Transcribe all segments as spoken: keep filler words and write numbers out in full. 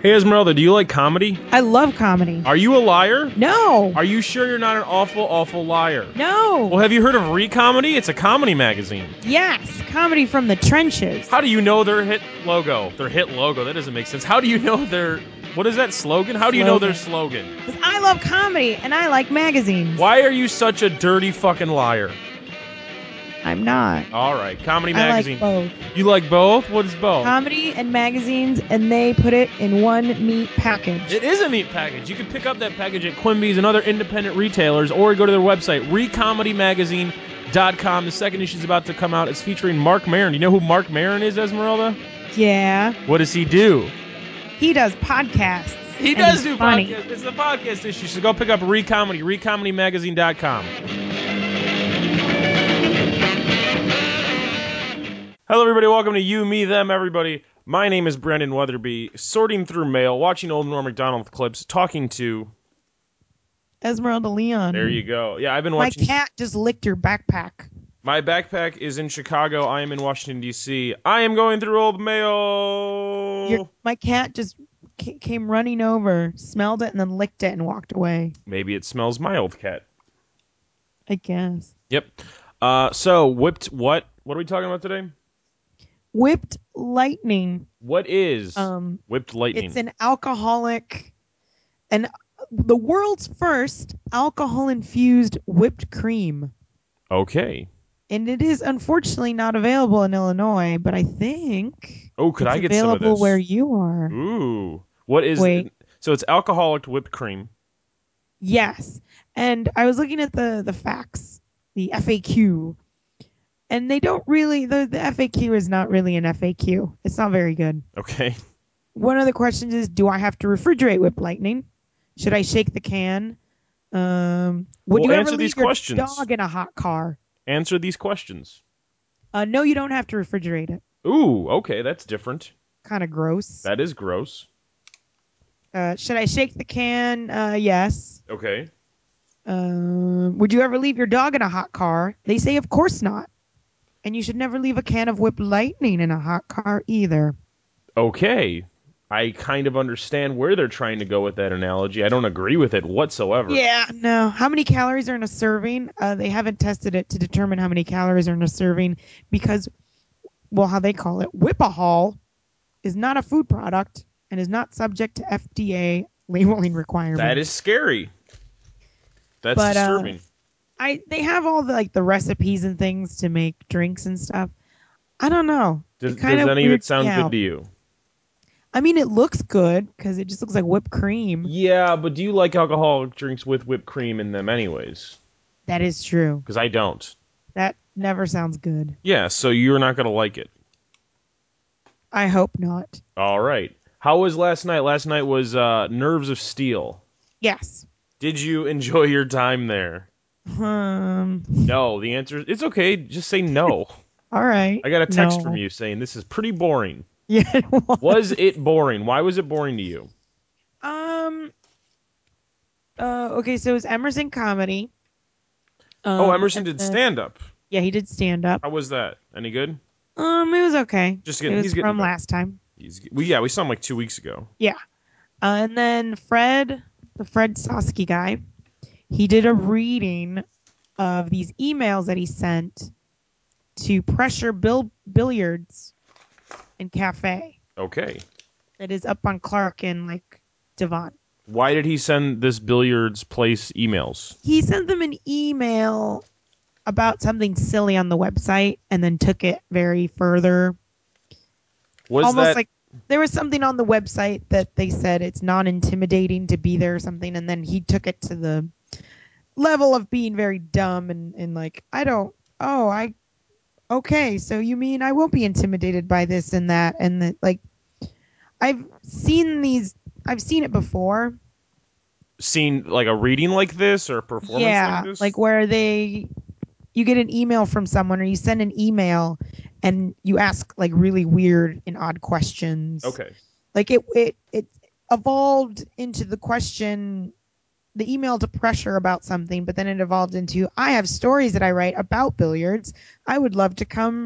Hey, Esmeralda, do you like comedy? I love comedy. Are you a liar? No. Are you sure you're not an awful, awful liar? No. Well, have you heard of Recomedy? It's a comedy magazine. Yes, comedy from the trenches. How do you know their hit logo? Their hit logo? That doesn't make sense. How do you know their... What is that slogan? How do you know their slogan? Because I love comedy and I like magazines. Why are you such a dirty fucking liar? I'm not. All right, comedy I magazine. like both. You like both? What is both? Comedy and magazines, and they put it in one neat package. It is a neat package. You can pick up that package at Quimby's and other independent retailers, or go to their website, recomedy magazine dot com. The second issue is about to come out. It's featuring Mark Maron. You know who Mark Maron is, Esmeralda? Yeah. What does he do? He does podcasts. He does do funny. podcasts. It's the podcast issue, so go pick up Recomedy, recomedy magazine dot com. Hello, everybody. Welcome to You, Me, Them, Everybody. My name is Brandon Weatherby, sorting through mail, watching old Norm Macdonald clips, talking to... Esmeralda Leon. There you go. Yeah, I've been My watching... cat just licked your backpack. My backpack is in Chicago. I am in Washington, D C I am going through old mail. Your, my cat just c- came running over, smelled it, and then licked it and walked away. Maybe it smells my old cat. I guess. Yep. Uh, so, whipped what? What are we talking about today? Whipped lightning. What is um, whipped lightning? It's an alcoholic, and the world's first alcohol-infused whipped cream. Okay. And it is unfortunately not available in Illinois, but I think oh, could it's I get some of available this? where you are. Ooh. What is Wait. it? So it's alcoholic whipped cream. Yes. And I was looking at the, the facts, the F A Q, and they don't really, the, the F A Q is not really an F A Q. It's not very good. Okay. One of the questions is, do I have to refrigerate whipped lightning? Should I shake the can? Um, would Well, you ever answer leave these your questions. dog in a hot car? Answer these questions. Uh, no, you don't have to refrigerate it. Ooh, okay, that's different. Kind of gross. That is gross. Uh, should I shake the can? Uh, yes. Okay. Um, would you ever leave your dog in a hot car? They say, of course not. And you should never leave a can of whipped lightning in a hot car either. Okay. I kind of understand where they're trying to go with that analogy. I don't agree with it whatsoever. Yeah, no. How many calories are in a serving? Uh, they haven't tested it to determine how many calories are in a serving because, well, how they call it, Whippahol is not a food product and is not subject to F D A labeling requirements. That is scary. That's but, disturbing. Uh, I they have all the like the recipes and things to make drinks and stuff. I don't know. Does, it kind does of any of it sound out. good to you? I mean, it looks good because it just looks like whipped cream. Yeah, but do you like alcoholic drinks with whipped cream in them anyways? That is true. Because I don't. That never sounds good. Yeah, so you're not going to like it. I hope not. All right. How was last night? Last night was uh, Nerves of Steel. Yes. Did you enjoy your time there? Um. No. The answer is it's okay. Just say no. All right. I got a text no. from you saying this is pretty boring. Yeah. It was. was it boring? Why was it boring to you? Um. Uh. Okay. So it was Emerson comedy. Um, oh, Emerson did stand up. Yeah, he did stand up. How was that? Any good? Um, it was okay. Just getting. It was he's getting from better. last time. He's. We yeah. We saw him like two weeks ago. Yeah. Uh, and then Fred, the Fred Sosky guy, he did a reading of these emails that he sent to Pressure Bill Billiards and Cafe. Okay. That is up on Clark and like Devon. Why did he send this billiards place emails? He sent them an email about something silly on the website and then took it very further. Was Almost that... like there was something on the website that they said it's non-intimidating to be there or something, and then he took it to the level of being very dumb and, and like, I don't, oh, I, okay, so you mean I won't be intimidated by this and that, and that, like, I've seen these, I've seen it before. Seen like a reading like this or a performance yeah, like this? like where they, you get an email from someone or you send an email and you ask like really weird and odd questions. Okay. Like it, it, it evolved into the question, the email to Pressure about something, but then it evolved into, I have stories that I write about billiards. I would love to come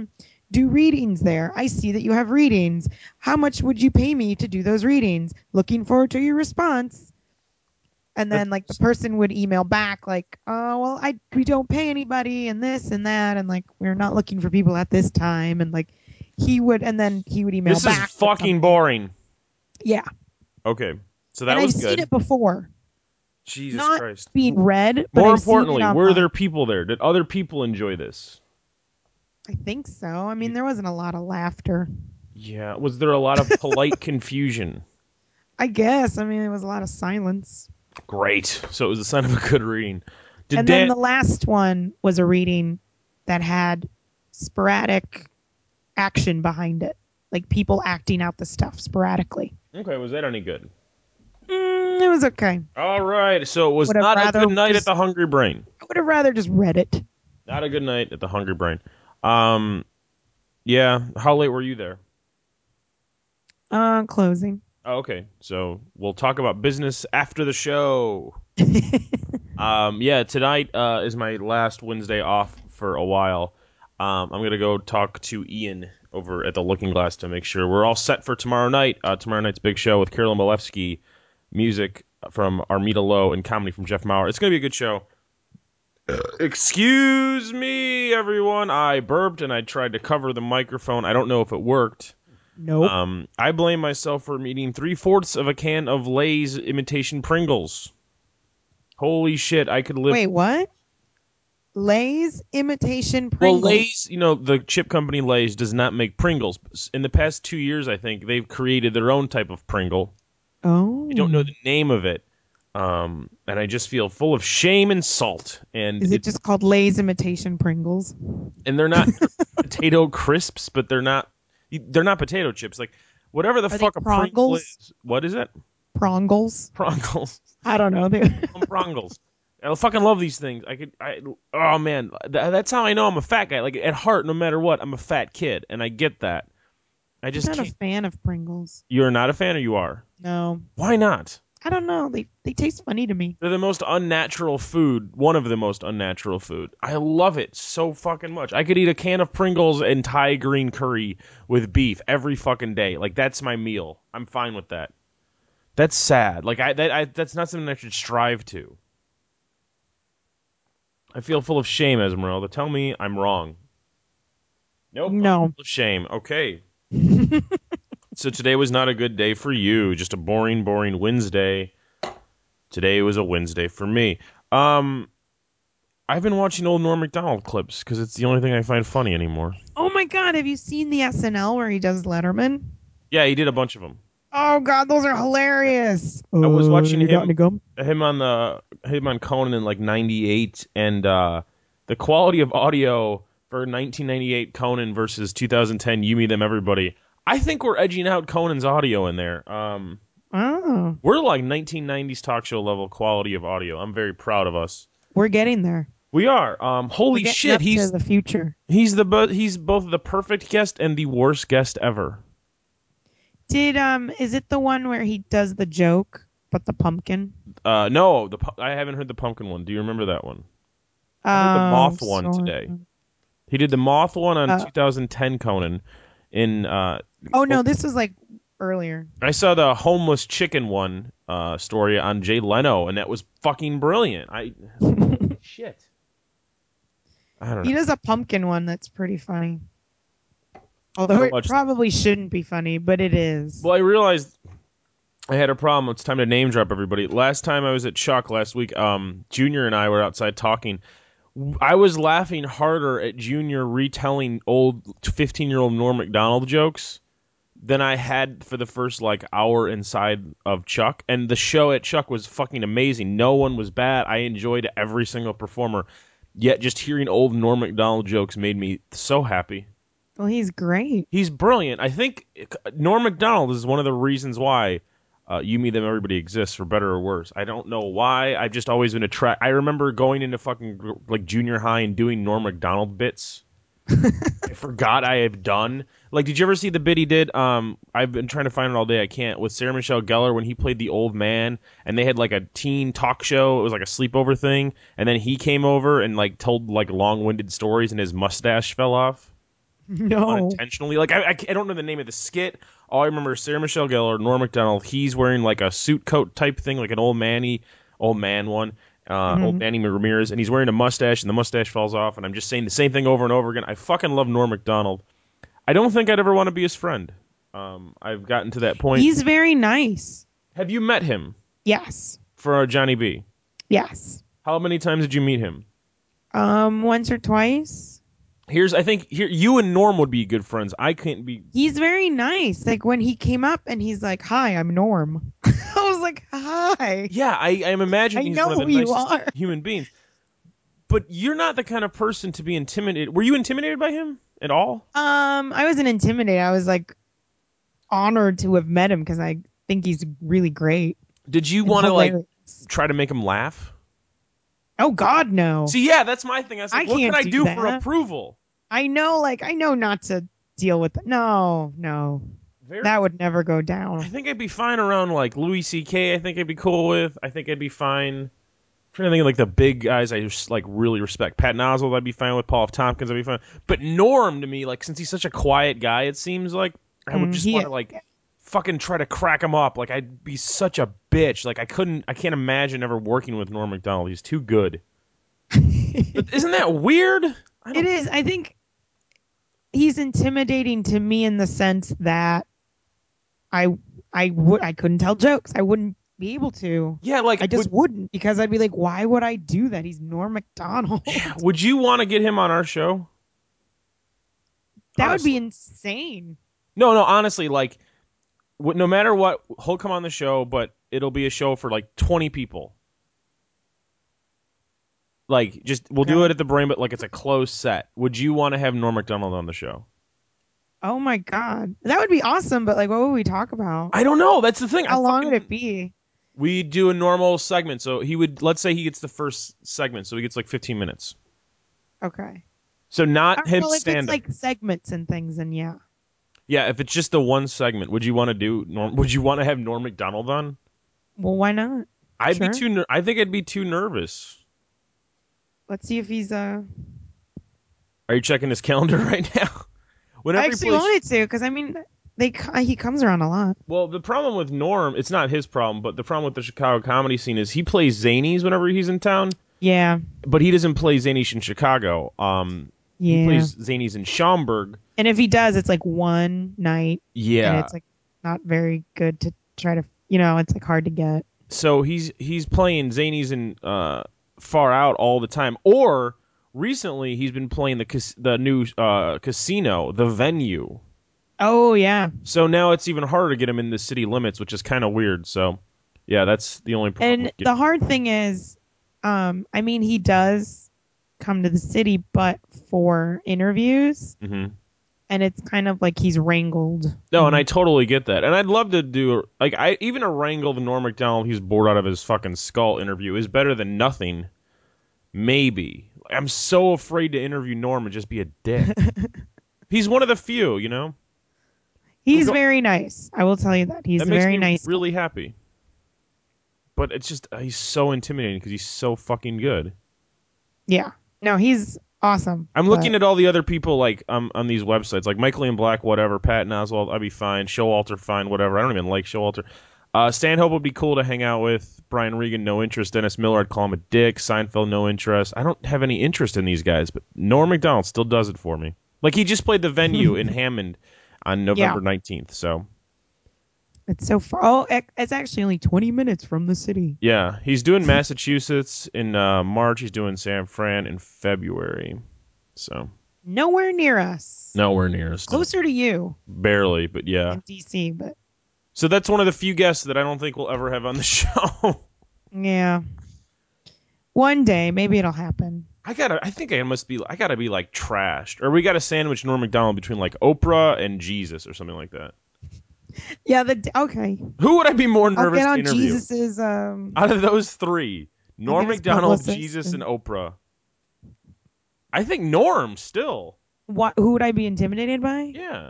do readings there. I see that you have readings. How much would you pay me to do those readings? Looking forward to your response. And then like the person would email back like, oh well, I we don't pay anybody and this and that and like we're not looking for people at this time and like he would and then he would email This back. is fucking boring. Yeah. Okay, so that and was I've good. seen it before. Jesus Not Christ. being read, but More I've seen it importantly, were online. there people there? Did other people enjoy this? I think so. I mean, there wasn't a lot of laughter. Yeah. Was there a lot of polite confusion? I guess. I mean, it was a lot of silence. Great. So it was a sign of a good reading. Did And Dan? then the last one was a reading that had sporadic action behind it, like people acting out the stuff sporadically. Okay, was that any good? Mm, it was okay. All right. So it was Would have not a rather good night just- at the Hungry Brain. I would have rather just read it. Not a good night at the Hungry Brain. Um, yeah. How late were you there? Uh, closing. Oh, okay. So we'll talk about business after the show. Um, yeah, tonight uh, is my last Wednesday off for a while. Um, I'm gonna go talk to Ian over at the Looking Glass to make sure we're all set for tomorrow night. Uh, tomorrow night's big show with Carolyn Malevsky, music from Armida Lowe, and comedy from Jeff Maurer. It's gonna be a good show. Excuse me, everyone. I burped and I tried to cover the microphone. I don't know if it worked. Nope. Um, I blame myself for eating three-fourths of a can of Lay's imitation Pringles. Holy shit, I could live... Wait, what? Lay's imitation Well, Pringles. Lay's, you know, the chip company Lay's does not make Pringles. In the past two years, I think, they've created their own type of Pringle. Oh. I don't know the name of it. Um, and I just feel full of shame and salt. And Is it it's- just called Lay's imitation Pringles? And they're not potato crisps, but they're not... They're not potato chips. Like, whatever the Are fuck they a Pringle Prongles? is. What is it? Prongles? Prongles. I don't know. They- I'm Prongles. I fucking love these things. I could, I, oh man, th- that's how I know I'm a fat guy. Like at heart, no matter what, I'm a fat kid, and I get that. I just I'm not can't. a fan of Pringles. You're not a fan, or you are? No. Why not? I don't know. They they taste funny to me. They're the most unnatural food. One of the most unnatural food. I love it so fucking much. I could eat a can of Pringles and Thai green curry with beef every fucking day. Like that's my meal. I'm fine with that. That's sad. Like I, that, I that's not something I should strive to. I feel full of shame, Esmeralda. Tell me I'm wrong. Nope. No. I'm full of shame. Okay. So today was not a good day for you. Just a boring, boring Wednesday. Today was a Wednesday for me. Um, I've been watching old Norm Macdonald clips because it's the only thing I find funny anymore. Oh my God! Have you seen the S N L where he does Letterman? Yeah, he did a bunch of them. Oh God, those are hilarious. I was watching you got him- any gum? Him on the him on Conan in like ninety-eight, and uh, the quality of audio for nineteen ninety-eight Conan versus two thousand ten You Me Them Everybody. I think we're edging out Conan's audio in there. Um, Oh, we're like nineteen nineties talk show level quality of audio. I'm very proud of us. we're getting there. We are. Um, We're holy getting shit, up he's to the future. he's the bo- he's both the perfect guest and the worst guest ever. Did um, is it the one where he does the joke but the pumpkin? Uh, no, the pu- I haven't heard the pumpkin one. Do you remember that one? I heard the Oh, moth one sorta. today. He did the moth one on Uh, two thousand ten Conan. In uh, Oh no, this was like earlier. I saw the homeless chicken one uh, story on Jay Leno, and that was fucking brilliant. I shit. I don't know. He does a pumpkin one that's pretty funny. Although How it much- probably shouldn't be funny, but it is. Well, I realized I had a problem. It's time to name drop everybody. Last time I was at Chuck last week, um, Junior and I were outside talking. I was laughing harder at Junior retelling old fifteen-year-old Norm Macdonald jokes than I had for the first like hour inside of Chuck. And the show at Chuck was fucking amazing. No one was bad. I enjoyed every single performer. Yet just hearing old Norm Macdonald jokes made me so happy. Well, he's great. He's brilliant. I think Norm Macdonald is one of the reasons why uh, You, Me, Them, Everybody exists, for better or worse. I don't know why. I've just always been attracted. I remember going into fucking like junior high and doing Norm Macdonald bits. I forgot I have done. Like, did you ever see the bit he did? Um, I've been trying to find it all day. I can't. With Sarah Michelle Gellar when he played the old man, and they had like a teen talk show. It was like a sleepover thing, and then he came over and like told like long-winded stories, and his mustache fell off. No. unintentionally. Like I, I, I don't know the name of the skit. All I remember is Sarah Michelle Gellar, Norm Macdonald. He's wearing like a suit coat type thing, like an old manny, old man one, uh, old Mhm. Manny Ramirez, and he's wearing a mustache, and the mustache falls off. And I'm just saying the same thing over and over again. I fucking love Norm Macdonald. I don't think I'd ever want to be his friend. Um, I've gotten to that point. He's very nice. Have you met him Yes. for uh, Johnny B? Yes. How many times did you meet him? Um, once or twice. Here's, I think, here you and Norm would be good friends. I can't be. He's very nice. Like when he came up and he's like, "Hi, I'm Norm." I was like, "Hi, Yeah, I, I'm I imagining he's know one of the who you nicest are." human beings. But you're not the kind of person to be intimidated. Were you intimidated by him at all? Um, I wasn't intimidated. I was like honored to have met him because I think he's really great Did you and want to like hilarious. try to make him laugh? Oh God, no. See, yeah, that's my thing. I was I like, what can can't I do do for that. approval? I know, like I know not to deal with it. No, no. Very. That would never go I down. think I'd be fine around like Louis C K. I think I'd be cool with. I think I'd be fine. Trying to think of like the big guys I just like really respect. Pat Oswalt, I'd be fine with. Paul F. Tompkins, I'd be fine. But Norm, to me, like since he's such a quiet guy, it seems like I would Mm, just want he to like fucking try to crack him up. Like I'd be such a bitch. Like I couldn't, I can't imagine ever working with Norm Macdonald. He's too good. But isn't that weird? I It don't. is. I think he's intimidating to me in the sense that I I would I couldn't tell jokes. I wouldn't be able to. Yeah, like I just would wouldn't because I'd be like, why would I do that? He's Norm Macdonald. would you want to get him on our show? That would be Honestly, insane. no, no. Honestly, like w- no matter what, he'll come on the show, but it'll be a show for like twenty people. Like, just we'll do Okay. it at the brain, but like it's a closed set. Would you want to have Norm Macdonald on the show? Oh my God. That would be awesome, but like what would we talk about? I don't know. That's the thing. I How long would it fucking be? we do a normal segment. So he would let's say he gets the first segment, so he gets like fifteen minutes. Okay. So All not right, him well, if it's stand up. like segments and things, then yeah. Yeah, if it's just the one segment, would you want to do Norm? Would you want to have Norm Macdonald on? Well, why not? I'd be Sure. too. Ner- I think I'd be too nervous. Let's see if he's uh Are you checking his calendar right now? I Whenever he actually plays. wanted to because I mean they co- he comes around a lot. Well, the problem with Norm, it's not his problem, but the problem with the Chicago comedy scene is he plays zanies whenever he's in town, Yeah. but he doesn't play zanies in Chicago. Um, he Yeah. plays zanies in Schaumburg. And if he does, it's like one night and Yeah. it's like not very good to try to, you know, it's like hard to get. So he's he's playing zanies in uh, Far Out all the time. Or recently he's been playing the cas- the new uh, casino, the Venue. Oh yeah. So now it's even harder to get him in the city limits, which is kind of weird. So yeah, that's the only problem. And the hard thing is, um, I mean, he does come to the city, but for interviews, hmm and it's kind of like he's wrangled. No, you and I know? totally get that. And I'd love to do like I even a wrangle the Norm Macdonald he's bored out of his fucking skull interview is better than nothing. Maybe. I'm so afraid to interview Norm and just be a dick. He's one of the few, you know. I'm He's go- very nice. I will tell you that he's that a makes very me nice. really happy. But it's just uh, he's so intimidating because he's so fucking good. Yeah. No, he's awesome. I'm but looking at all the other people like um, on these websites, like Michael Ian Black, whatever, Pat Oswalt, I'd be fine. Showalter, fine, whatever. I don't even like Showalter. Uh, Stanhope would be cool to hang out with. Brian Regan, no interest. Dennis Miller, I'd call him a dick. Seinfeld, no interest. I don't have any interest in these guys, but Norm Macdonald still does it for me. Like he just played the Venue in Hammond on yeah, November nineteenth. So it's so far. Oh, it- it's actually only twenty minutes from the city. yeah, he's doing Massachusetts in uh, March. He's doing San Fran in February. So Nowhere near us. nowhere near us. No. Closer to you Barely, but yeah. in D C, but So that's one of the few guests that I don't think we'll ever have on the show. yeah. One day, maybe it'll happen. I gotta. I think I must be. I gotta be like trashed, or we gotta sandwich Norm Macdonald between like Oprah and Jesus or something like that. Yeah, the okay. Who would I be more I'll nervous get to on interview Jesus's um out of those three? I'll Norm get his Macdonald, publicist Jesus, and and Oprah. I think Norm still. what who would I be intimidated by? Yeah.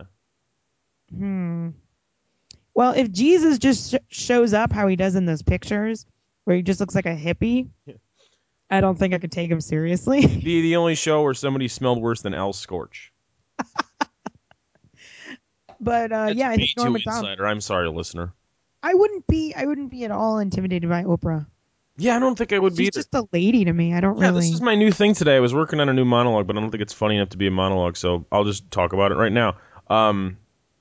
Hmm. Well, if Jesus just sh- shows up how he does in those pictures where he just looks like a hippie, Yeah. I don't think I could take him seriously. The the only show where somebody smelled worse than Al Scorch. But uh, That's yeah, I way think Norm too Macdonald. insider. I'm sorry, listener. I wouldn't be. I wouldn't be at all intimidated by Oprah. Yeah, I don't think I would be She's either. just a lady to me. I don't Yeah, this is really. my new thing today. I was working on a new monologue, but I don't think it's funny enough to be a monologue, so I'll just talk about it right now. Um,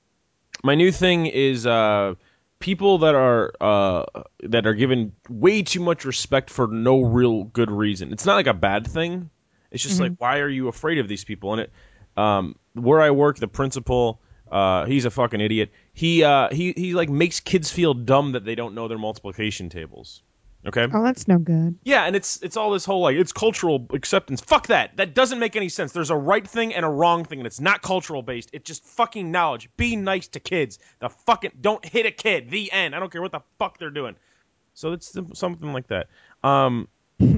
my new thing is uh, people that are uh, that are given way too much respect for no real good reason. It's not like a bad thing. It's just like, Mhm. why are you afraid of these people? And it, um, where I work, the principal, uh, he's a fucking idiot. He uh, he he like makes kids feel dumb that they don't know their multiplication tables. Okay. Oh, that's no good. Yeah, and it's it's all this whole like it's cultural acceptance. Fuck that. That doesn't make any sense. There's a right thing and a wrong thing, and it's not cultural based. It's just fucking knowledge. Be nice to kids. The fucking don't hit a kid. The end. I don't care what the fuck they're doing. So it's something like that. Um,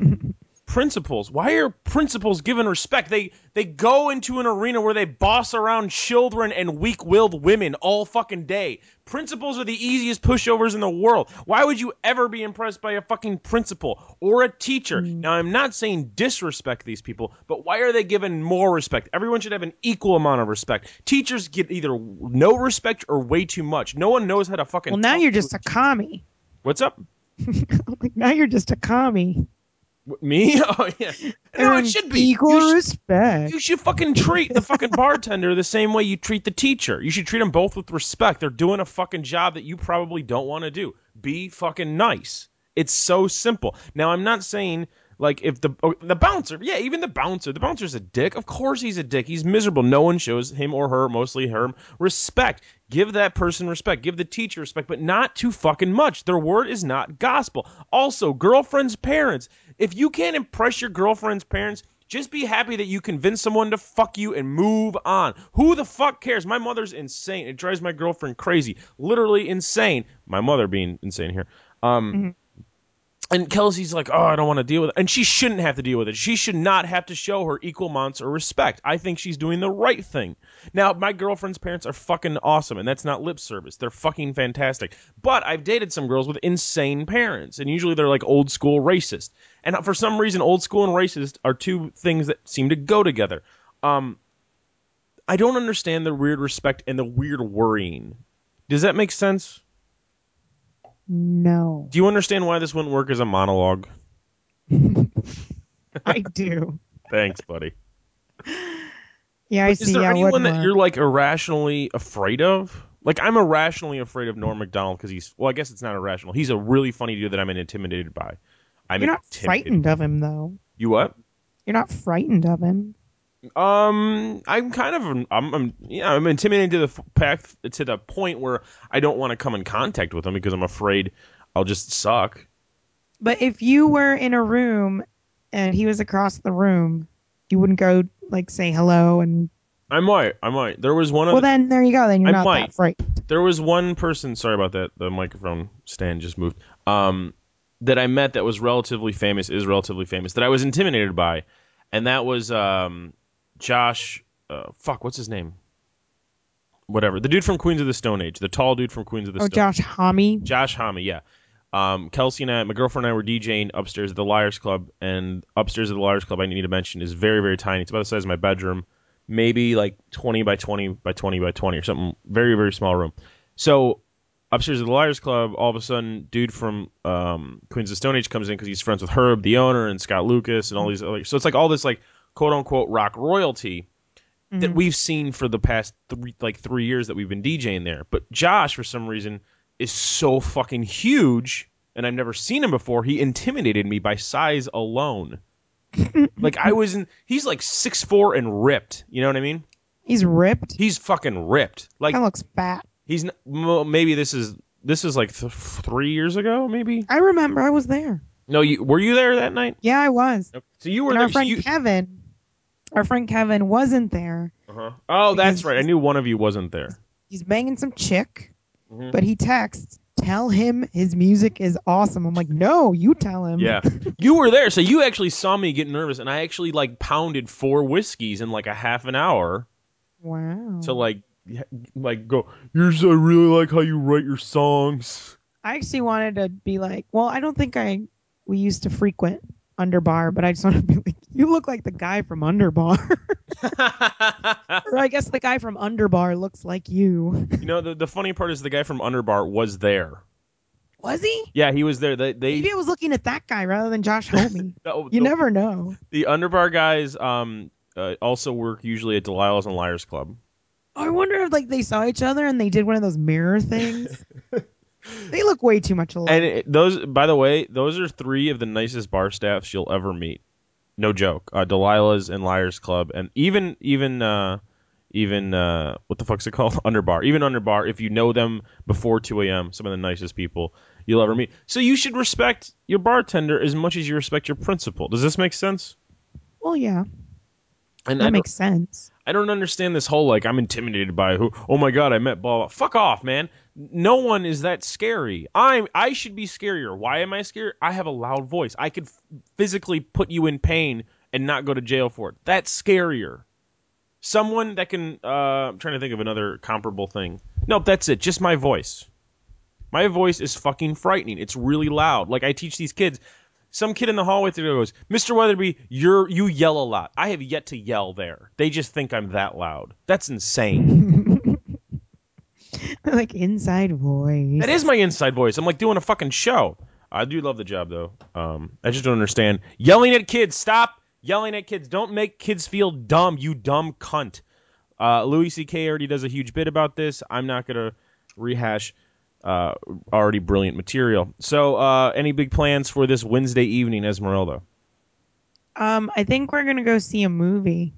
principals. Why are principals given respect? They they go into an arena where they boss around children and weak-willed women all fucking day. Principals are the easiest pushovers in the world. Why would you ever be impressed by a fucking principal or a teacher? Mm. Now, I'm not saying disrespect these people, but why are they given more respect? Everyone should have an equal amount of respect. Teachers get either no respect or way too much. No one knows how to fucking Well, now talk you're to just a teacher. commie. What's up? Like, now you're just a commie. Me? Oh, yeah. No, it Earn should be. equal You should, respect. You should fucking treat the fucking bartender the same way you treat the teacher. You should treat them both with respect. They're doing a fucking job that you probably don't want to do. Be fucking nice. It's so simple. Now, I'm not saying like if the oh, the bouncer, yeah, even the bouncer, the bouncer's a dick. Of course he's a dick. He's miserable. No one shows him or her, mostly her, respect. Give that person respect. Give the teacher respect, but not too fucking much. Their word is not gospel. Also, girlfriend's parents. If you can't impress your girlfriend's parents, just be happy that you convince someone to fuck you and move on. Who the fuck cares? My mother's insane. It drives my girlfriend crazy. Literally insane. My mother being insane here. Um, Mhm. and Kelsey's like, oh, I don't want to deal with it. And she shouldn't have to deal with it. She should not have to show her equal amounts of respect. I think she's doing the right thing. Now, my girlfriend's parents are fucking awesome, and that's not lip service. They're fucking fantastic. But I've dated some girls with insane parents, and usually they're like old school racist. And for some reason, old school and racist are two things that seem to go together. Um, I don't understand the weird respect and the weird worrying. Does that make sense? No. Do you understand why this wouldn't work as a monologue? I do. Thanks, buddy. Yeah, I But is see. there Yeah, anyone wouldn't that work. you're like irrationally afraid of? Like I'm irrationally afraid of Norm Macdonald because he's well, I guess it's not irrational. He's a really funny dude that I'm intimidated by. I'm You're not intimidated. frightened of him, though. You what? You're not frightened of him. Um, I'm kind of I'm, I'm yeah I'm intimidated to the f- path to the point where I don't want to come in contact with him because I'm afraid I'll just suck. But if you were in a room and he was across the room, you wouldn't go like say hello and I might, I might. There was one well other. then there you go, then you're I not might. that frightened. There was one person. Sorry about that. The microphone stand just moved. Um, that I met that was relatively famous. Is relatively famous that I was intimidated by, and that was um, Josh. Uh, fuck, what's his name? Whatever. The dude from Queens of the Stone Age. The tall dude from Queens of the Oh, Stone. Josh Homme. Josh Homme. Yeah. Um, Kelsey and I, my girlfriend and I were DJing upstairs at the Liars Club, and upstairs at the Liars Club, I need to mention, is very, very tiny. It's about the size of my bedroom, maybe like twenty by twenty by twenty by twenty or something. Very, very small room. So upstairs at the Liars Club, all of a sudden, dude from um, Queens of the Stone Age comes in because he's friends with Herb, the owner, and Scott Lucas, and all these other. So it's like all this like quote unquote rock royalty that Mm-hmm. we've seen for the past three like three years that we've been DJing there. But Josh, for some reason, is so fucking huge, and I've never seen him before. He intimidated me by size alone. Like I was in, he's like six foot four and ripped. You know what I mean? He's ripped. He's fucking ripped. Like Kind of looks fat. he's n- well, maybe this is this is like th- three years ago, maybe. I remember I was there. No, you were you there that night? Yeah, I was. Nope. So you were And there. our So friend you. Kevin, our friend Kevin wasn't there Uh-huh. Oh, that's because right. I he's, knew one of you wasn't there. he's banging some chick, Mhm. but he texts, tell him his music is awesome. I'm like, no, you tell him. Yeah. You were there, so you actually saw me get nervous, and I actually like pounded four whiskeys in like a half an hour Wow. to like y- like go. Here's I really like how you write your songs. I actually wanted to be like, well, I don't think I we used to frequent Underbar, but I just want to be like, You look like the guy from Underbar. Or I guess the guy from Underbar looks like you. You know, the, the funny part is the guy from Underbar was there. Was he? Yeah, he was there. They, they Maybe I was looking at that guy rather than Josh Homme. the, You the, never know. the Underbar guys um uh, also work usually at Delilah's and Liars Club. I wonder if like they saw each other and they did one of those mirror things. They look way too much alike. And it, those, by the way, those are three of the nicest bar staffs you'll ever meet. No joke. Uh, Delilah's and Liars Club, and even even uh, even uh, what the fuck's it called? Underbar. Even Underbar. If you know them before two a.m., some of the nicest people you'll ever meet. So you should respect your bartender as much as you respect your principal. Does this make sense? Well, yeah, And that I makes sense. I don't understand this whole like I'm intimidated by who. Oh my god, I met blah blah. Fuck off, man. No one is that scary. I'm I should be scarier. Why am I scared? I have a loud voice. I could f- physically put you in pain and not go to jail for it. That's scarier. Someone that can. Uh, I'm trying to think of another comparable thing. Nope, that's it. Just my voice. My voice is fucking frightening. It's really loud. Like I teach these kids. Some kid in the hallway today goes, Mister Weatherby, you're you yell a lot. I have yet to yell there. They just think I'm that loud. That's insane. Like inside voice. That is my inside voice. I'm like doing a fucking show. I do love the job though. Um, I just don't understand yelling at kids. Stop yelling at kids. Don't make kids feel dumb. You dumb cunt. Uh, Louis C K already does a huge bit about this. I'm not gonna rehash uh, already brilliant material. So, uh, any big plans for this Wednesday evening, Esmeralda? Um, I think we're gonna go see a movie.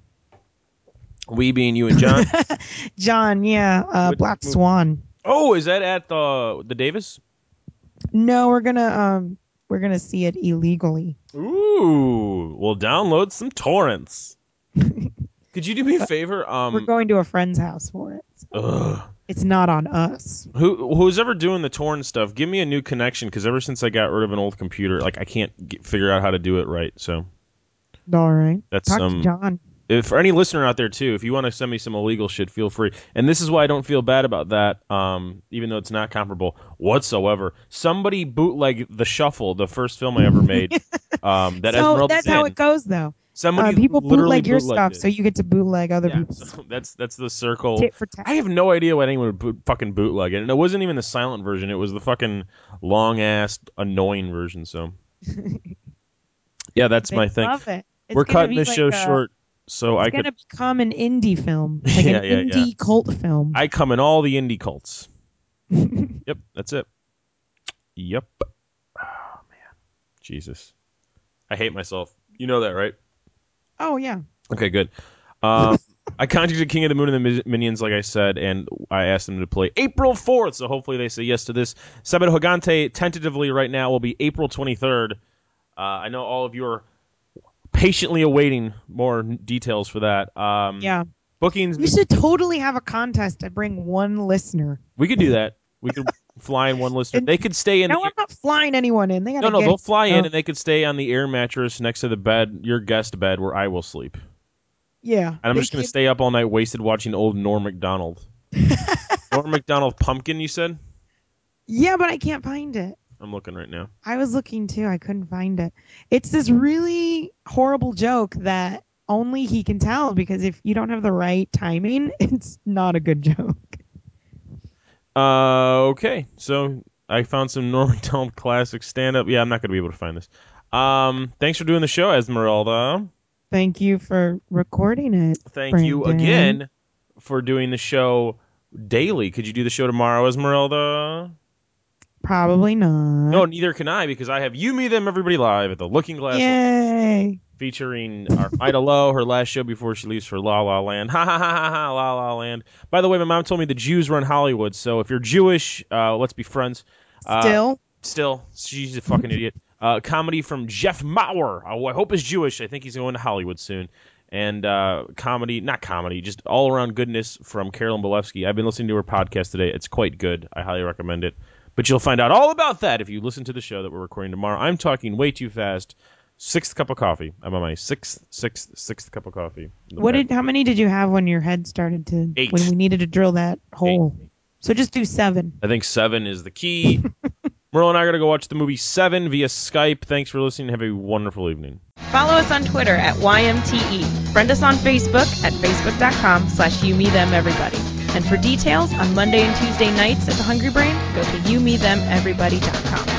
We being you and John. John, yeah, uh, What Black movie? Swan. Oh, is that at the the Davis? No, we're gonna um, we're gonna see it illegally. Ooh, we'll download some torrents. Could you do me a favor? We're Um, going to a friend's house for it. So ugh. it's not on us. Who who's ever doing the torrent stuff? Give me a new connection because ever since I got rid of an old computer, like I can't get, figure out how to do it right. So All right. that's Talk um. to John. If for any listener out there too, if you want to send me some illegal shit, feel free. And this is why I don't feel bad about that, um, even though it's not comparable whatsoever. Somebody bootleg The Shuffle, the first film I ever made. um, that So Esmeralda's that's how in. it goes, though. Somebody Uh, people literally bootleg your bootlegged stuff, it. so you get to bootleg other Yeah, people's so stuff. that's that's the circle. Tit for tat. I have no idea what anyone would boot, fucking bootleg it, and it wasn't even the silent version. It was the fucking long ass annoying version. So yeah, that's They my thing. love it. It's We're gonna cutting be this like show a- short, so It's I could. gonna become an indie film, like Yeah, an yeah, indie yeah. cult film. I come in all the indie cults. Yep, that's it. Yep. Oh man, Jesus, I hate myself. You know that, right? Oh yeah. Okay, good. Um, I contacted King of the Moon and the Mi- Minions, like I said, and I asked them to play April fourth, so hopefully they say yes to this. Sabado Gigante, tentatively right now, will be April twenty-third. Uh, I know all of you are patiently awaiting more n- details for that. Um, Yeah. Bookings, We should totally have a contest to bring one listener. we could do that. We could fly in one listener. And- They could stay in No, the... I'm not flying anyone in. They gotta No, no, get they'll fly in Oh, and they could stay on the air mattress next to the bed, your guest bed, where I will sleep. yeah. And I'm they just going to could- stay up all night wasted watching old Norm Macdonald. Norm Macdonald Pumpkin, you said? Yeah, but I can't find it. I'm looking right now. I was looking too. I couldn't find it. It's this really horrible joke that only he can tell because if you don't have the right timing, it's not a good joke. Uh, okay. So I found some Norm Macdonald classic stand-up. Yeah, I'm not going to be able to find this. Um, thanks for doing the show, Esmeralda. Thank you for recording it. Thank you Brandon. again for doing the show daily. Could you do the show tomorrow, Esmeralda? Probably not. No, neither can I because I have You, Me, Them, Everybody Live at the Looking Glass Yay. featuring our Ida Lowe, her last show before she leaves for La La Land. Ha ha ha ha ha, La La Land. By the way, my mom told me the Jews run Hollywood, so if you're Jewish, uh, let's be friends. Uh, Still? Still, she's a fucking idiot. Uh, comedy from Jeff Mauer, who I hope is Jewish. I think he's going to Hollywood soon. And uh, comedy, not comedy, just all around goodness from Carolyn Bolevsky. I've been listening to her podcast today. It's quite good. I highly recommend it. But you'll find out all about that if you listen to the show that we're recording tomorrow. I'm talking way too fast. Sixth cup of coffee. I'm on my sixth, sixth, sixth cup of coffee. What did? How many did you have when your head started to? Eight. When we needed to drill that hole. So just do seven. I think seven is the key. Merle and I are going to go watch the movie Seven via Skype. Thanks for listening. Have a wonderful evening. Follow us on Twitter at Y M T E. Friend us on Facebook at facebook.com slash you me them everybody. And for details on Monday and Tuesday nights at the Hungry Brain, go to you me them everybody dot com.